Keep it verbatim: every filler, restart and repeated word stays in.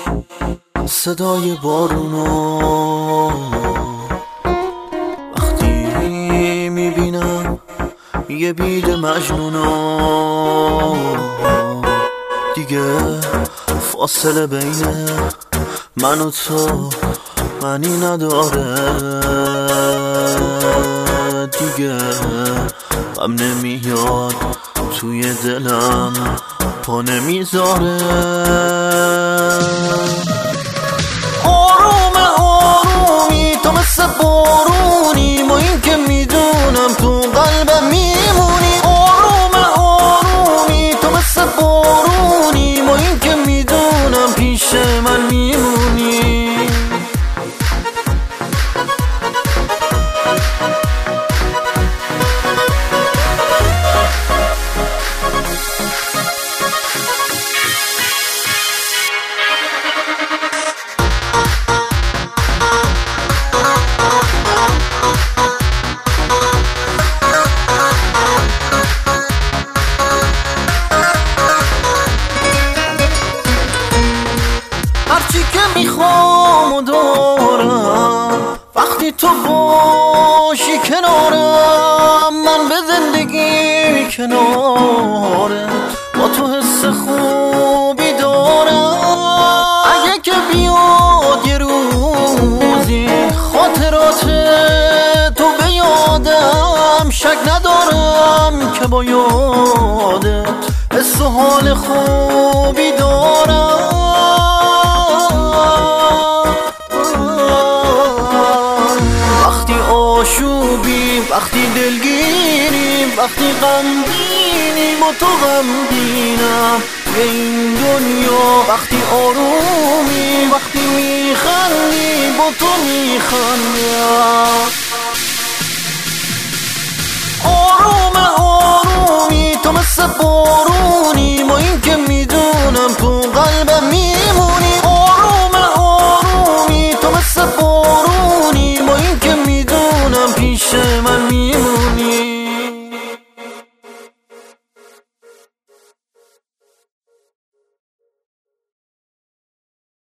صدای بارونو وقتی میبینم یه بید مجنونو، دیگه فاصله بین من و تو معنی نداره، دیگه غم نمیاد توی دلم پا نمیذاره. آروم آرومی تو مثل بارونی، ما این که میدونم تو قلبم میمونی. آروم آرومی تو مثل بارونی، ما این که میدونم پیش من میمونی. هرچی که میخوام و دارم وقتی تو باشی کنارم، من به زندگی کنارت با تو حس خوبی دارم. اگه که بیاد یه روزی خاطرات تو به یادم، شک ندارم که با یادت حس و حال خوبی دارم. وقتی آشوبیم، وقتی دلگیریم، وقتی غمگینیم و تو غمگینم به این دنیا، وقتی آرومیم، وقتی میخندیم با تو میخندم. آروم آرومی تو مثل بارونی، ما این که میدونم تو قلبم می